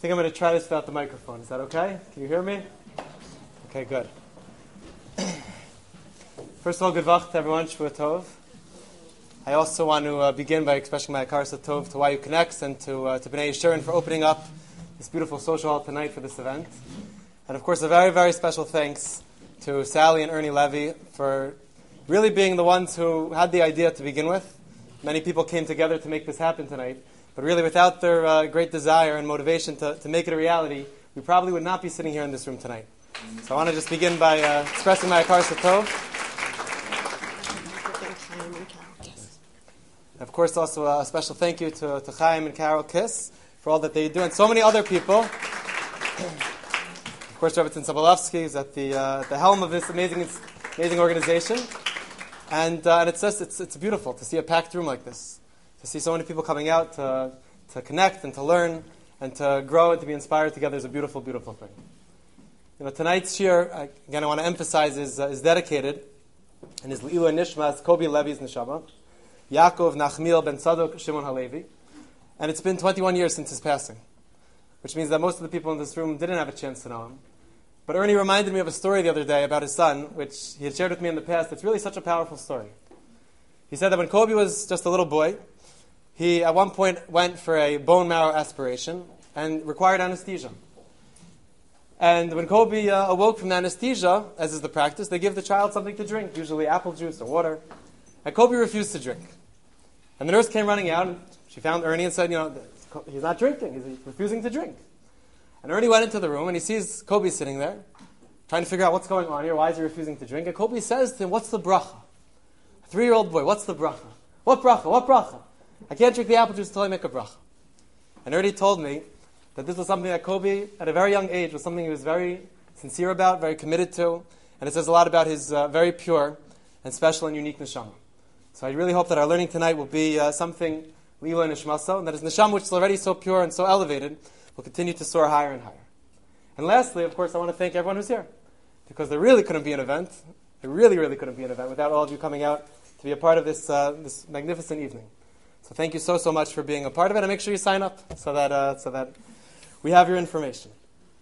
think I'm going to try this without the microphone. Is that okay? Can you hear me? Okay, good. First of all, good vach to everyone, Shvua Tov. I also want to begin by expressing my akaras tov to YU Connects and to B'nai Yeshurun for opening up this beautiful social hall tonight for this event. And of course, a very, very special thanks to Sally and Ernie Levy for really being the ones who had the idea to begin with. Many people came together to make this happen tonight. But really, without their great desire and motivation to make it a reality, we probably would not be sitting here in this room tonight. So I want to just begin by expressing my akaras tov. Of course, also a special thank you to Chaim and Carol Kiss for all that they do, and so many other people. Of course, Rebbetzin Sobolovsky is at the helm of this amazing organization, and it's beautiful to see a packed room like this, to see so many people coming out to connect and to learn and to grow and to be inspired together is a beautiful, beautiful thing. You know, tonight's shir, again, I want to emphasize is dedicated and is Le'ilu Nishmas Kobi Levi's neshama. Yaakov Nachmiel ben Tzadok Shimon Halevi. And it's been 21 years since his passing, which means that most of the people in this room didn't have a chance to know him. But Ernie reminded me of a story the other day about his son, which he had shared with me in the past. It's really such a powerful story. He said that when Kobe was just a little boy, he at one point went for a bone marrow aspiration and required anesthesia. And when Kobe awoke from the anesthesia, as is the practice, they give the child something to drink, usually apple juice or water. And Kobe refused to drink. And the nurse came running out, and she found Ernie and said, he's not drinking. He's refusing to drink. And Ernie went into the room, and he sees Kobe sitting there, trying to figure out what's going on here. Why is he refusing to drink? And Kobe says to him, what's the bracha? A 3-year-old boy, what's the bracha? What bracha? What bracha? I can't drink the apple juice until I make a bracha. And Ernie told me that this was something that Kobe, at a very young age, was something he was very sincere about, very committed to. And it says a lot about his very pure and special and unique neshama. So I really hope that our learning tonight will be something Le'ilu Nishmaso, and that his neshama, which is already so pure and so elevated, will continue to soar higher and higher. And lastly, of course, I want to thank everyone who's here, because there really couldn't be an event. There really, really couldn't be an event without all of you coming out to be a part of this magnificent evening. So thank you so much for being a part of it, and make sure you sign up so that we have your information.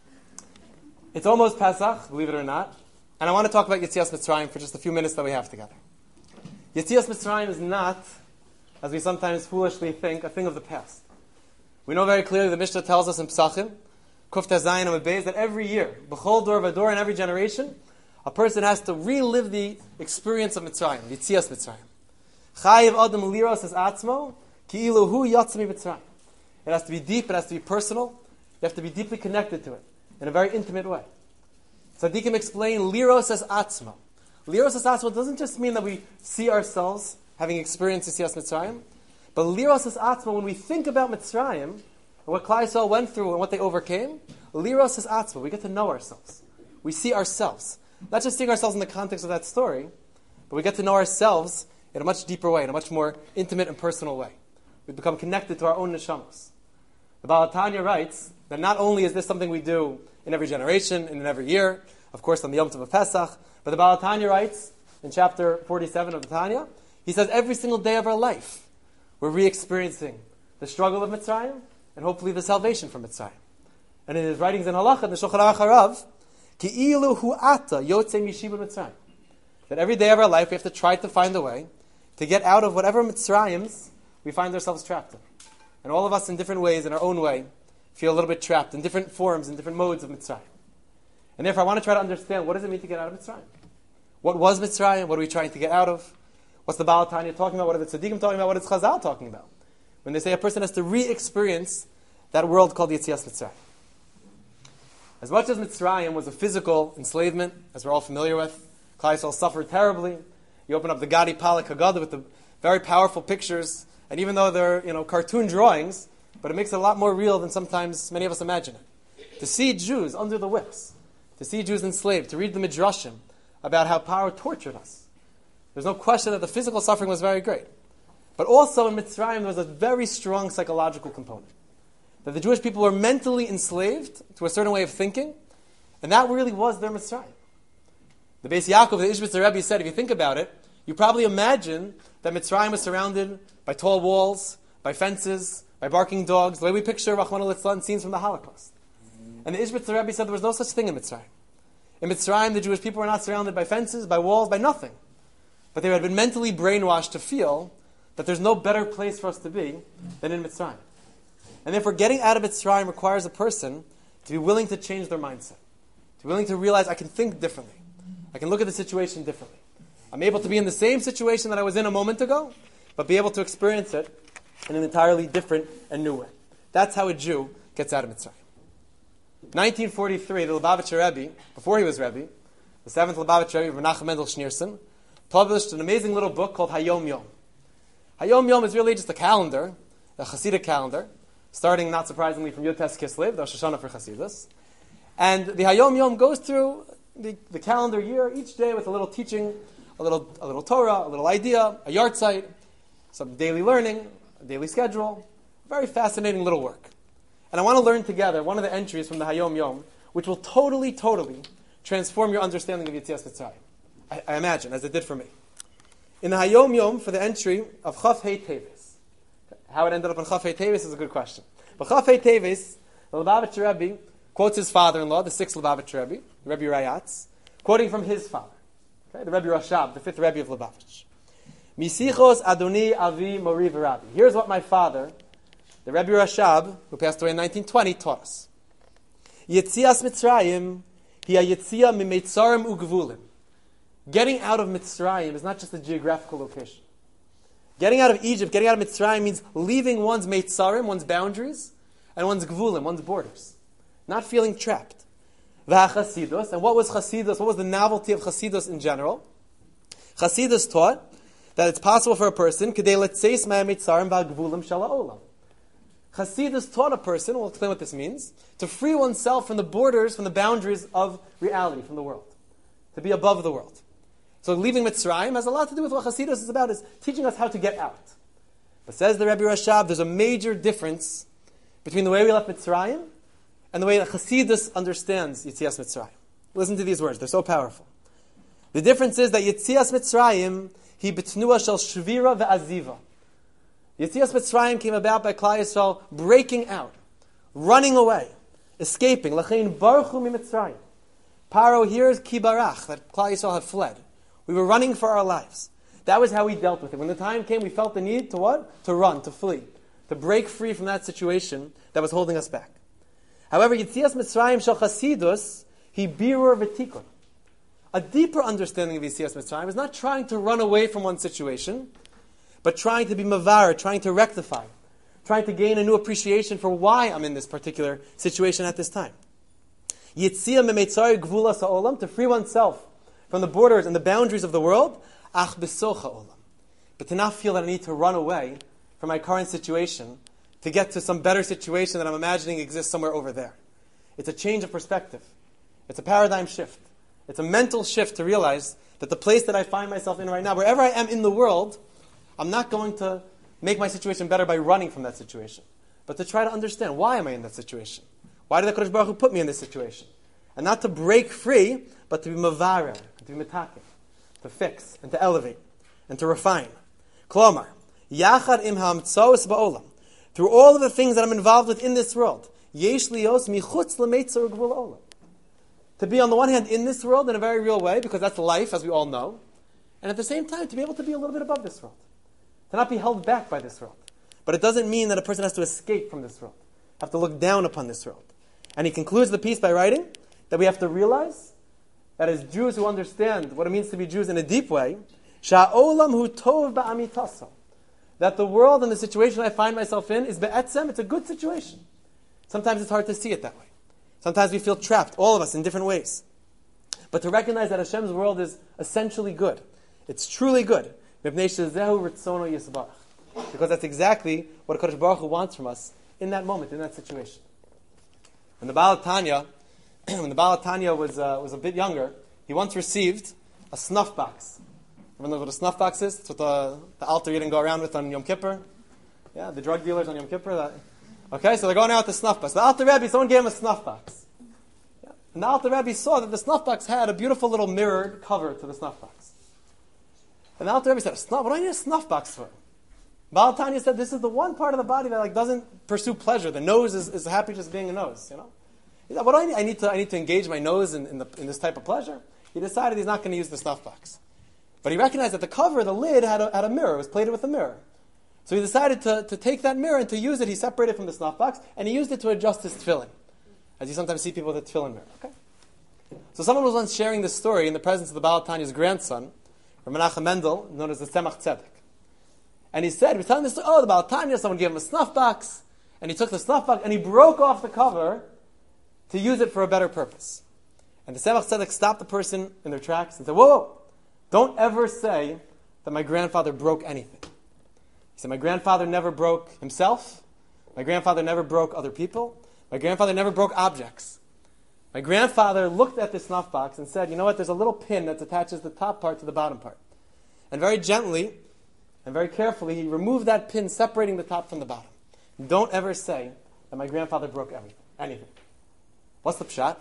It's almost Pesach, believe it or not, and I want to talk about Yetzias Mitzrayim for just a few minutes that we have together. Yetzias Mitzrayim is not, as we sometimes foolishly think, a thing of the past. We know very clearly, the Mishnah tells us in Pesachim, Kuf Tezayin Amud Beis, that every year, B'chol Dor V'Dor, in every generation, a person has to relive the experience of Mitzrayim, Yetzias Mitzrayim. Chayiv Adam Liros es Atzmo, Ki'ilu Hu Yatzmi Mitzrayim. It has to be deep, it has to be personal, you have to be deeply connected to it, in a very intimate way. Tzaddikim explain, Liros es Atzmo. Liros es Atzmo doesn't just mean that we see ourselves having experienced Yetzias Mitzrayim, but Liros es Atzmo, when we think about Mitzrayim, and what Klal Yisrael went through and what they overcame, Liros es Atzmo, we get to know ourselves. We see ourselves. Not just seeing ourselves in the context of that story, but we get to know ourselves in a much deeper way, in a much more intimate and personal way. We become connected to our own neshamos. The Baal HaTanya writes that not only is this something we do in every generation and in every year, of course on the Yom Tov of Pesach, but the Baal HaTanya writes in chapter 47 of the Tanya, he says every single day of our life we're re-experiencing the struggle of Mitzrayim and hopefully the salvation from Mitzrayim. And in his writings in Halacha, in the Shulchan Aruch Harav, Ki'ilu hu ata yotzei mishibud Mitzrayim, that every day of our life we have to try to find a way to get out of whatever Mitzrayims we find ourselves trapped in. And all of us in different ways, in our own way, feel a little bit trapped in different forms, in different modes of Mitzrayim. And therefore I want to try to understand, what does it mean to get out of Mitzrayim? What was Mitzrayim? What are we trying to get out of? What's the Baal HaTanya talking about? What are the Tzaddikim talking about? What is Chazal talking about? When they say a person has to re-experience that world called Yetzias Mitzrayim. As much as Mitzrayim was a physical enslavement, as we're all familiar with, Klal Yisrael suffered terribly. You open up the Gadi Palak Haggadah with the very powerful pictures, and even though they're cartoon drawings, but it makes it a lot more real than sometimes many of us imagine it. To see Jews under the whips, to see Jews enslaved, to read the Midrashim about how power tortured us. There's no question that the physical suffering was very great. But also in Mitzrayim there was a very strong psychological component. That the Jewish people were mentally enslaved to a certain way of thinking, and that really was their Mitzrayim. The Beis Yaakov, the Ishbitzer Rebbe said, if you think about it, you probably imagine that Mitzrayim was surrounded by tall walls, by fences, by barking dogs, the way we picture Rachmana litzlan scenes from the Holocaust. And the Ishbitzer Rebbe said there was no such thing in Mitzrayim. In Mitzrayim, the Jewish people were not surrounded by fences, by walls, by nothing. But they had been mentally brainwashed to feel that there's no better place for us to be than in Mitzrayim. And therefore, getting out of Mitzrayim requires a person to be willing to change their mindset. To be willing to realize I can think differently. I can look at the situation differently. I'm able to be in the same situation that I was in a moment ago, but be able to experience it in an entirely different and new way. That's how a Jew gets out of Mitzrayim. 1943, the Lubavitcher Rebbe, before he was Rebbe, the 7th Lubavitcher Rebbe, Menachem Mendel Schneerson, published an amazing little book called Hayom Yom. Hayom Yom is really just a calendar, a Hasidic calendar, starting, not surprisingly, from Yud Tes Kislev, the Rosh Hashanah for Hasidus. And the Hayom Yom goes through the calendar year, each day with a little teaching, a little Torah, a little idea, a yahrzeit, some daily learning, a daily schedule. Very fascinating little work. And I want to learn together one of the entries from the Hayom Yom, which will totally transform your understanding of Yetzias Mitzrayim. I imagine, as it did for me. In the Hayom Yom, for the entry of Chaf Hei Teves. How it ended up in Chaf Hei Teves is a good question. But Chaf Hei Teves, the Lubavitcher Rebbe quotes his father-in-law, the 6th Lubavitcher Rebbe, the Rebbe Rayatz, quoting from his father, okay, the Rebbe Rashab, the 5th Rebbe of Lubavitch. Misichos Adoni Avi Mori V'Rabbi. Here's what my father, the Rebbe Rashab, who passed away in 1920, taught us. Yetzias Mitzrayim, hiya yetzia mimetzarim ugvulim. Getting out of Mitzrayim is not just a geographical location. Getting out of Egypt, getting out of Mitzrayim means leaving one's meitzarim, one's boundaries, and one's gvulim, one's borders. Not feeling trapped. V'hachasidus, and what was Chasidus? What was the novelty of Chasidus in general? Chasidus taught that it's possible for a person, Kedei letzeis ma'amitzarim v'hagvulim shel ha'olam. Chasidus taught a person, we'll explain what this means, to free oneself from the borders, from the boundaries of reality, from the world. To be above the world. So leaving Mitzrayim has a lot to do with what Chasidus is about, is teaching us how to get out. But says the Rebbe Rashab, there's a major difference between the way we left Mitzrayim and the way that Chasidus understands Yetzias Mitzrayim. Listen to these words, they're so powerful. The difference is that Yetzias Mitzrayim, he betnua shel shvira ve'aziva. Yetzias Mitzrayim came about by Klal Yisrael breaking out, running away, escaping. Lachein baruchu mi Mitzrayim. Paro hears kibarach, that Klal Yisrael had fled. We were running for our lives. That was how we dealt with it. When the time came, we felt the need to what? To run, to flee, to break free from that situation that was holding us back. However, Yetzias Mitzrayim shel Chasidus, he birur v'tikun. A deeper understanding of Yetzias Mitzrayim is not trying to run away from one situation, but trying to be mavar, trying to rectify, trying to gain a new appreciation for why I'm in this particular situation at this time. Yitzia memetzari gvula sa'olam, to free oneself from the borders and the boundaries of the world, ach besocha olam. But to not feel that I need to run away from my current situation to get to some better situation that I'm imagining exists somewhere over there. It's a change of perspective. It's a paradigm shift. It's a mental shift to realize that the place that I find myself in right now, wherever I am in the world, I'm not going to make my situation better by running from that situation, but to try to understand, why am I in that situation? Why did the Kodesh Baruch Hu put me in this situation? And not to break free, but to be mavareh, to be metaken, to fix, and to elevate, and to refine. Klomar, yachad im ha'amtzaos ba'olam. Through all of the things that I'm involved with in this world, yesh lios michutz l'meitzar gvul olam. To be on the one hand in this world in a very real way, because that's life, as we all know, and at the same time to be able to be a little bit above this world. To not be held back by this world. But it doesn't mean that a person has to escape from this world. Have to look down upon this world. And he concludes the piece by writing that we have to realize that as Jews who understand what it means to be Jews in a deep way, sha'olam hu tov ba'amitasa, that the world and the situation I find myself in is be'etzem, it's a good situation. Sometimes it's hard to see it that way. Sometimes we feel trapped, all of us, in different ways. But to recognize that Hashem's world is essentially good. It's truly good. Because that's exactly what Kodesh Baruch Hu wants from us in that moment, in that situation. When the Baal Tanya was a bit younger, he once received a snuff box. Everyone knows what a snuff box is? It's what the Alter Yidden go around with on Yom Kippur. Yeah, the drug dealers on Yom Kippur. Okay, so they're going out with the snuff box. The Alter Rebbe, someone gave him a snuff box. Yeah. And the Alter Rebbe saw that the snuff box had a beautiful little mirrored cover to the snuff box. And the Alter Rebbe said, what do I need a snuff box for? Baal Tanya said this is the one part of the body that doesn't pursue pleasure. The nose is happy just being a nose. He said, what do I need? I need to engage my nose in this type of pleasure. He decided he's not going to use the snuff box. But he recognized that the cover, the lid, had a mirror. It was plated with a mirror. So he decided to take that mirror and to use it. He separated it from the snuff box, and he used it to adjust his tefillin. As you sometimes see people with a tefillin mirror. Okay? So someone was once sharing this story in the presence of the Baal Tanya's grandson, Menachem Mendel, known as the Tzemach Tzedek. And he was telling this story, the Baal Tanya, someone gave him a snuff box, and he took the snuff box, and he broke off the cover to use it for a better purpose. And the Tzemach Tzedek stopped the person in their tracks and said, whoa, don't ever say that my grandfather broke anything. He said, my grandfather never broke himself. My grandfather never broke other people. My grandfather never broke objects. My grandfather looked at this snuff box and said, you know what, there's a little pin that attaches the top part to the bottom part. And very gently and very carefully, he removed that pin separating the top from the bottom. Don't ever say that my grandfather broke anything. What's the pshat?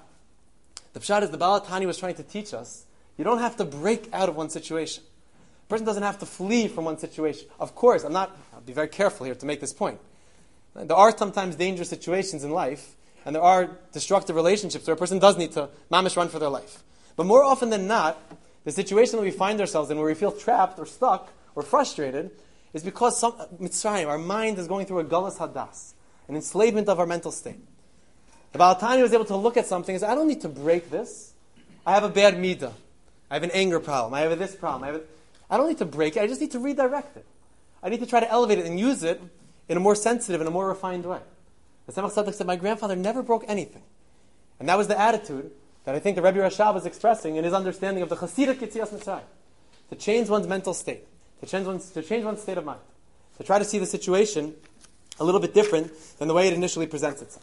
The pshat is the Baal Tanya was trying to teach us, you don't have to break out of one situation. A person doesn't have to flee from one situation. Of course, I'll be very careful here to make this point. There are sometimes dangerous situations in life, and there are destructive relationships where a person does need to mamish run for their life. But more often than not, the situation that we find ourselves in where we feel trapped or stuck or frustrated is because Mitzrayim, our mind is going through a galus hadas, an enslavement of our mental state. The Baal Tanya was able to look at something and say, I don't need to break this. I have a bad midah. I have an anger problem. I have this problem. I don't need to break it. I just need to redirect it. I need to try to elevate it and use it in a more sensitive and a more refined way. The Tzemach Tzedek said, my grandfather never broke anything. And that was the attitude that I think the Rebbe Rashab was expressing in his understanding of the Hasidic Yetzias Mitzrayim. To change one's mental state. To change one's state of mind. To try to see the situation a little bit different than the way it initially presents itself.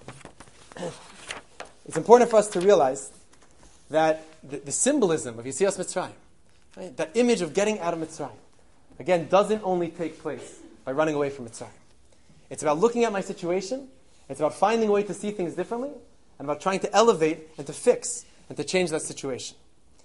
It's important for us to realize that the symbolism of Yetzias Mitzrayim, right, that image of getting out of Mitzrayim, again, doesn't only take place by running away from Mitzrayim. It's about looking at my situation, it's about finding a way to see things differently, and about trying to elevate and to fix and to change that situation.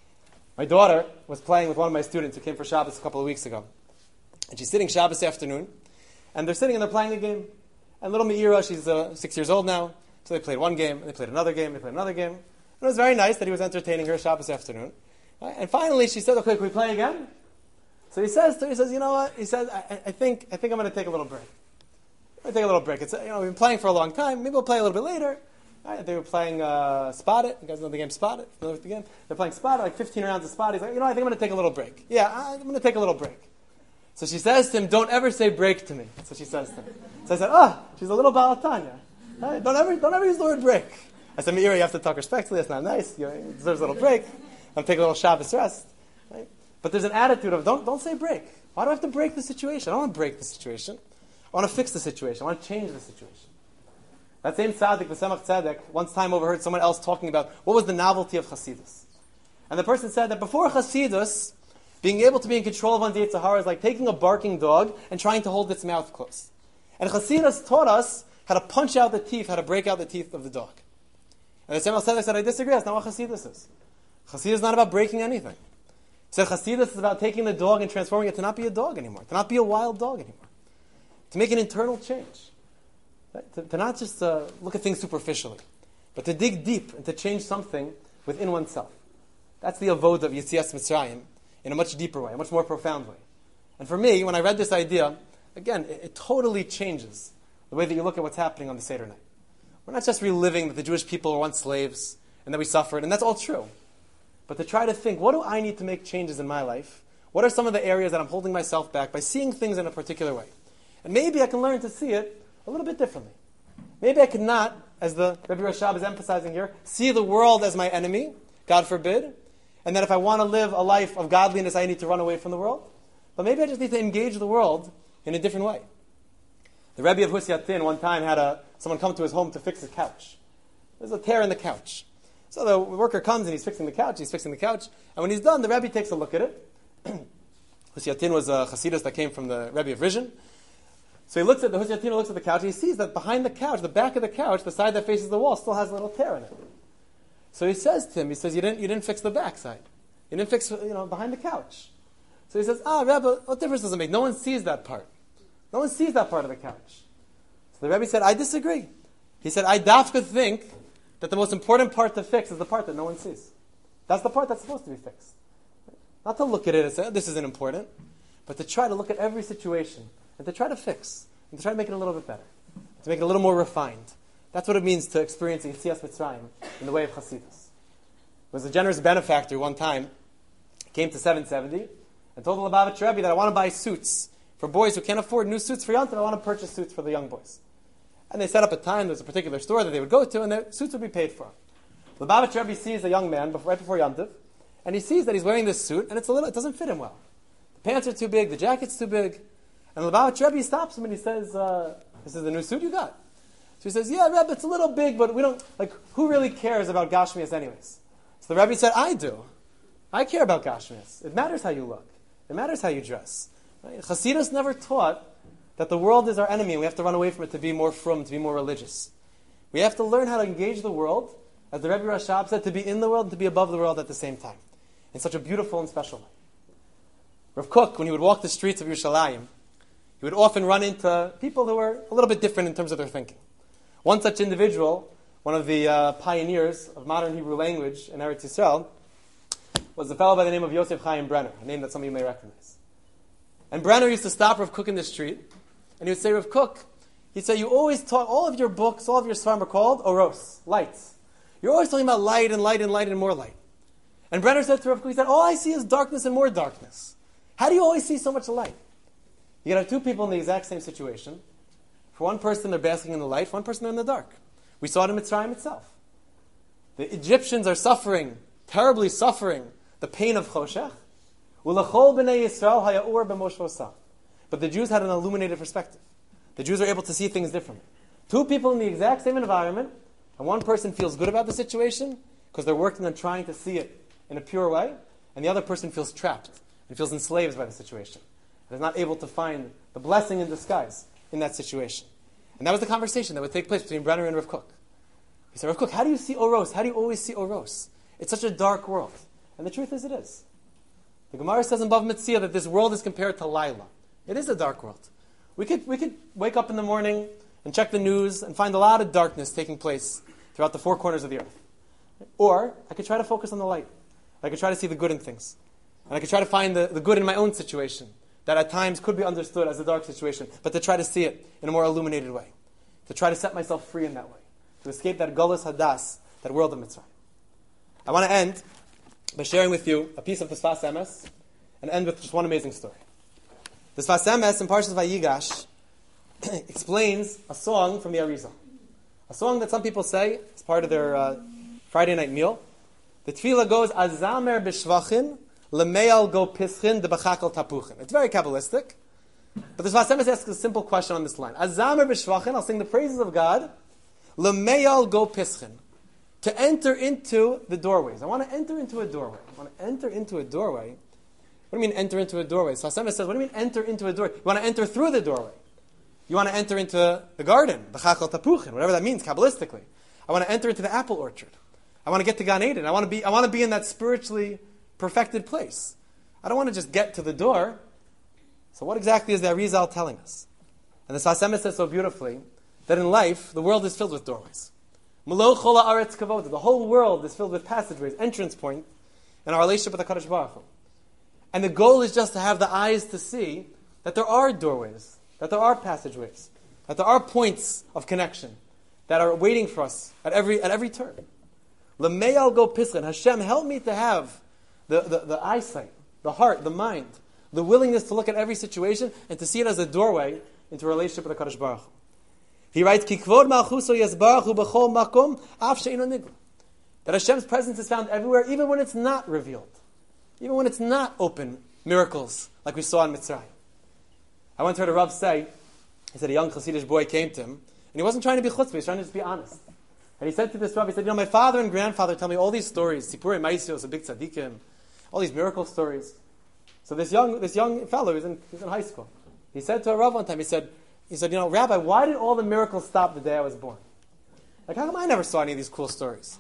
My daughter was playing with one of my students who came for Shabbos a couple of weeks ago. And she's sitting Shabbos afternoon, and they're sitting and they're playing a game. And little Meira, she's 6 years old now, so they played one game, and they played another game, they played another game. And it was very nice that he was entertaining her Shabbos afternoon. Right? And finally she said, okay, can we play again? So he says to her, he says, you know what? He says, I think I'm going to take a little break. I'm going to take a little break. It's, we've been playing for a long time. Maybe we'll play a little bit later. Right? They were playing Spot It. You guys know the game Spot It? Familiar with the game? They're playing Spot It, like 15 rounds of Spot It. He's like, I think I'm going to take a little break. Yeah, I'm going to take a little break. So she says to him, don't ever say break to me. That's what she says to him. So I said, she's a little Baal Tanya. Right? Don't ever use the word break. I said, Meira, you have to talk respectfully. That's not nice. You deserve a little break. I'm taking a little Shabbos rest. Right? But there's an attitude of, don't say break. Why do I have to break the situation? I don't want to break the situation. I want to fix the situation. I want to change the situation. That same tzaddik, the Tzemach Tzedek, once time overheard someone else talking about what was the novelty of Chassidus. And the person said that before Chassidus, being able to be in control of one's Yetzer Hara is like taking a barking dog and trying to hold its mouth closed. And Chassidus taught us how to punch out the teeth, how to break out the teeth of the dog. And the Tzemach Tzedek said, I disagree. That's not what Chassidus is. Chassidus is not about breaking anything. He said Chassidus is about taking the dog and transforming it to not be a dog anymore, to not be a wild dog anymore, to make an internal change. Right? To not just look at things superficially, but to dig deep and to change something within oneself. That's the avoda of Yetzias Mitzrayim in a much deeper way, a much more profound way. And for me, when I read this idea, again, it totally changes the way that you look at what's happening on the Seder night. We're not just reliving that the Jewish people were once slaves and that we suffered, and that's all true. But to try to think, what do I need to make changes in my life? What are some of the areas that I'm holding myself back by seeing things in a particular way? And maybe I can learn to see it a little bit differently. Maybe I could not, as the Rebbe Rashab is emphasizing here, see the world as my enemy, God forbid, and that if I want to live a life of godliness, I need to run away from the world. But maybe I just need to engage the world in a different way. The Rebbe of Husyatin one time had someone come to his home to fix his couch. There's a tear in the couch. So the worker comes and he's fixing the couch, and when he's done, the Rebbe takes a look at it. Husyatin was a Chassidus that came from the Rebbe of Rizhin. So he looks at the Husyatin, looks at the couch, and he sees that behind the couch, the back of the couch, the side that faces the wall, still has a little tear in it. So he says to him, you didn't fix the back side. You didn't fix, behind the couch. So he says, Rebbe, what difference does it make? No one sees that part. No one sees that part of the couch. So the Rebbe said, I disagree. He said, I dafka think that the most important part to fix is the part that no one sees. That's the part that's supposed to be fixed. Not to look at it and say, oh, this isn't important, but to try to look at every situation and to try to fix and to try to make it a little bit better, to make it a little more refined. That's what it means to experience Yetzias Mitzrayim in the way of Chassidus. There was a generous benefactor one time, came to 770, and told the Lubavitcher Rebbe that I want to buy suits for boys who can't afford new suits for Yontif. I want to purchase suits for the young boys. And they set up a time, there's a particular store that they would go to, and the suits would be paid for. The Lubavitcher Rebbe sees a young man right before Yontif, and he sees that he's wearing this suit, and it doesn't fit him well. The pants are too big, the jacket's too big. And the Lubavitcher Rebbe stops him and he says, this is the new suit you got? So he says, yeah, Rebbe, it's a little big, but we don't, who really cares about Gashmias anyways? So the Rebbe said, I do. I care about Gashmias. It matters how you look. It matters how you dress. Right? Chassidus never taught that the world is our enemy and we have to run away from it to be more frum, to be more religious. We have to learn how to engage the world, as the Rebbe Rashab said, to be in the world and to be above the world at the same time, in such a beautiful and special way. Rav Kook, when he would walk the streets of Yerushalayim, he would often run into people who were a little bit different in terms of their thinking. One such individual, one of the pioneers of modern Hebrew language in Eretz Yisrael, was a fellow by the name of Yosef Chaim Brenner, a name that some of you may recognize. And Brenner used to stop Rav Kook in the street, and he would say, Rav Kook, he'd say, you always talk, all of your books, all of your svarim are called oros, lights. You're always talking about light and light and light and more light. And Brenner said to Rav Kook, he said, all I see is darkness and more darkness. How do you always see so much light? You can have two people in the exact same situation. For one person, they're basking in the light. For one person, they're in the dark. We saw it in Mitzrayim itself. The Egyptians are suffering, terribly suffering, the pain of Choshech. But the Jews had an illuminated perspective. The Jews are able to see things differently. Two people in the exact same environment, and one person feels good about the situation because they're working on trying to see it in a pure way, and the other person feels trapped and feels enslaved by the situation and is not able to find the blessing in disguise in that situation. And that was the conversation that would take place between Brenner and Rav Kook. He said, Rav Kook, how do you see Oros? How do you always see Oros? It's such a dark world. And the truth is, it is. The Gemara says in Bav Metzia that this world is compared to Laila. It is a dark world. We could wake up in the morning and check the news and find a lot of darkness taking place throughout the four corners of the earth. Or I could try to focus on the light. I could try to see the good in things. And I could try to find the good in my own situation that at times could be understood as a dark situation, but to try to see it in a more illuminated way. To try to set myself free in that way. To escape that Golus Hadas, that world of Mitzrayim. I want to end by sharing with you a piece of the Sfas Emes and end with just one amazing story. The Sfas Emes in Parshas Vayigash explains a song from the Arizal. A song that some people say is part of their Friday night meal. The tefillah goes, Azamer b'shvachin, lemeal go pischin, debachakal tapuchin. It's very Kabbalistic. But the Sfas Emes asks a simple question on this line. Azamer b'shvachin, I'll sing the praises of God, lemeal go pischin. To enter into the doorways. I want to enter into a doorway. I want to enter into a doorway. What do you mean enter into a doorway? So Hashem says, what do you mean enter into a doorway? You want to enter through the doorway. You want to enter into the garden, the chachal tapuchin, whatever that means Kabbalistically. I want to enter into the apple orchard. I want to get to Gan Eden. I want to be in that spiritually perfected place. I don't want to just get to the door. So what exactly is the Arizal telling us? And the Sfas Emes says so beautifully that in life, the world is filled with doorways. The whole world is filled with passageways, entrance point, in our relationship with the HaKadosh Baruch Hu. And the goal is just to have the eyes to see that there are doorways, that there are passageways, that there are points of connection that are waiting for us at every turn. L'meyal go pischin. Hashem, help me to have the eyesight, the heart, the mind, the willingness to look at every situation and to see it as a doorway into a relationship with the HaKadosh Baruch Hu. He writes, Ki kvod malchuso yasbaruchu b'chol makom, af she'ino nigla. That Hashem's presence is found everywhere, even when it's not revealed. Even when it's not open miracles, like we saw in Mitzrayim. I once heard a Rav say, he said a young Hasidic boy came to him, and he wasn't trying to be chutzpah, he was trying to just be honest. And he said to this Rav, he said, my father and grandfather tell me all these stories, Sipurei Maisios, a big tzaddikim, all these miracle stories. So this young fellow, he's in high school. He said to a Rav one time, he said, Rabbi, why did all the miracles stop the day I was born? Like, how come I never saw any of these cool stories?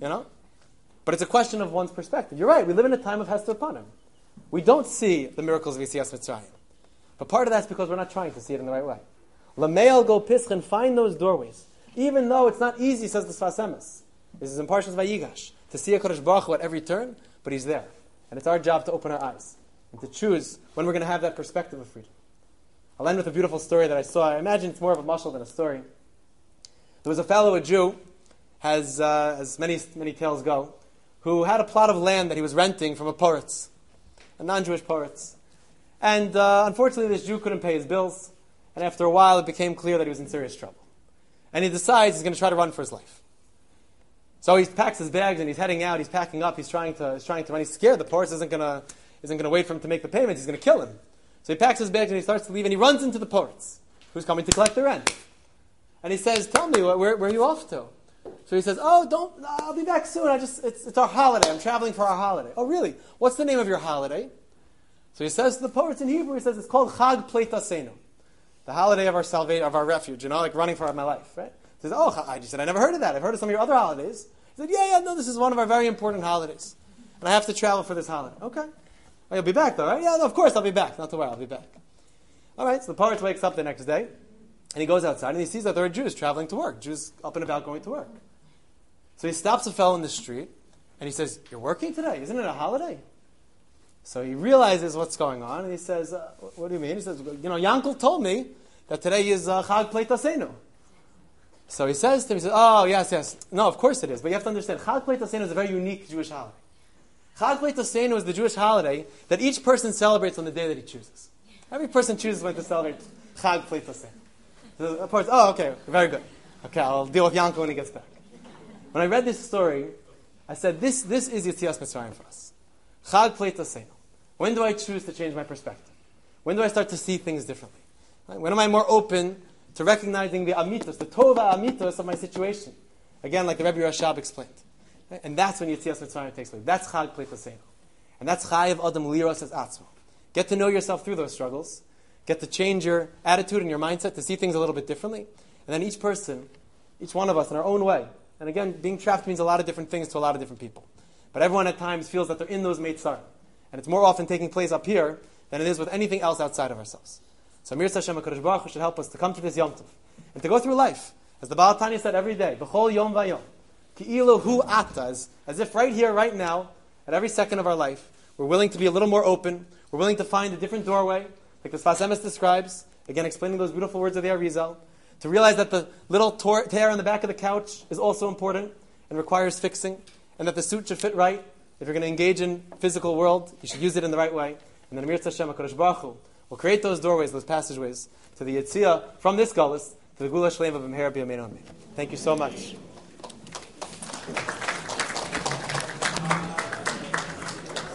But it's a question of one's perspective. You're right, we live in a time of Hester Panim. We don't see the miracles of Yetzias Mitzrayim. But part of that's because we're not trying to see it in the right way. Lameil go pischin, find those doorways. Even though it's not easy, says the Sfas Emes. This is in Parshas Vayigash, to see HaKadosh Baruch Hu at every turn, but He's there. And it's our job to open our eyes and to choose when we're going to have that perspective of freedom. I'll end with a beautiful story that I saw. I imagine it's more of a mashal than a story. There was a fellow, a Jew, as many tales go, who had a plot of land that he was renting from a poritz, a non-Jewish poritz. And unfortunately, this Jew couldn't pay his bills. And after a while, it became clear that he was in serious trouble. And he decides he's going to try to run for his life. So he packs his bags and he's heading out. He's packing up. He's trying to run. He's scared. The poritz isn't going to wait for him to make the payment. He's going to kill him. So he packs his bags and he starts to leave. And he runs into the poritz, who's coming to collect the rent. And he says, "Tell me, where are you off to?" So he says, I'll be back soon. It's our holiday. I'm traveling for our holiday. Oh, really? What's the name of your holiday? So he says to the poritz in Hebrew, he says, it's called Chag Pleit Asenu, the holiday of our salvation, of our refuge, like running for my life, right? He says, I just said, I never heard of that. I've heard of some of your other holidays. He said, no, this is one of our very important holidays. And I have to travel for this holiday. Okay. Oh, you'll be back though, right? Yeah, no, of course I'll be back. Not to worry, I'll be back. All right, so the poritz wakes up the next day, and he goes outside, and he sees that there are Jews traveling to work, Jews up and about going to work. So he stops a fellow in the street, and he says, "You're working today? Isn't it a holiday?" So he realizes what's going on, and he says, "What do you mean?" He says, "Yankel told me that today is Chag Pleit Asenu." So he says to him, he says, "Oh, yes. No, of course it is. But you have to understand, Chag Pleit Asenu is a very unique Jewish holiday. Chag Pleit Asenu is the Jewish holiday that each person celebrates on the day that he chooses. Every person chooses when to celebrate Chag Pleit Asenu." So of course, okay, very good. Okay, I'll deal with Yankel when he gets back. When I read this story, I said, this is Yetzias Mitzrayim for us. Chag Pleit Asenu. When do I choose to change my perspective? When do I start to see things differently? Right? When am I more open to recognizing the amitos, the tova amitos of my situation? Again, like the Rebbe Rashab explained. Right? And that's when Yetzias Mitzrayim takes place. That's Chag Pleit Asenu. And that's Chayev Adam Liros as Atzmo. Get to know yourself through those struggles. Get to change your attitude and your mindset to see things a little bit differently. And then each person, each one of us in our own way. And again, being trapped means a lot of different things to a lot of different people. But everyone at times feels that they're in those Meitzar. And it's more often taking place up here than it is with anything else outside of ourselves. So Mir Hashem HaKadosh Baruch Hu should help us to come to this Yom Tov and to go through life. As the Baal Tanya said every day, B'chol Yom Vayom, Ki'ilu Hu Ata, as if right here, right now, at every second of our life, we're willing to be a little more open. We're willing to find a different doorway, like the Sfas Emes describes, again explaining those beautiful words of the Arizal, to realize that the little tear on the back of the couch is also important and requires fixing, and that the suit should fit right. If you're going to engage in physical world, you should use it in the right way. And then Amir Hashem HaKadosh Baruch Hu will create those doorways, those passageways, to the Yetzia from this Galus to the Gula Shleim of B'meher B'yameinu Amen. Thank you so much.